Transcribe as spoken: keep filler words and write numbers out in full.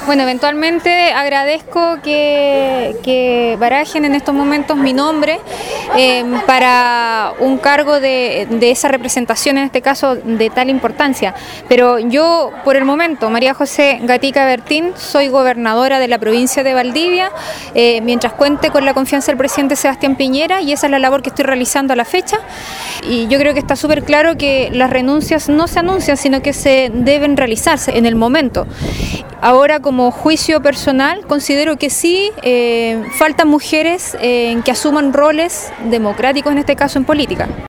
Bueno, eventualmente agradezco que, que barajen en estos momentos mi nombre eh, para un cargo de, de esa representación, en este caso de tal importancia. Pero yo, por el momento, María José Gatica Bertín, soy gobernadora de la provincia de Valdivia, eh, mientras cuente con la confianza del presidente Sebastián Piñera, y esa es la labor que estoy realizando a la fecha. Y yo creo que está súper claro que las renuncias no se anuncian, sino que se deben realizarse en el momento. Ahora, como juicio personal, considero que sí, eh, faltan mujeres eh, que asuman roles democráticos, en este caso en política.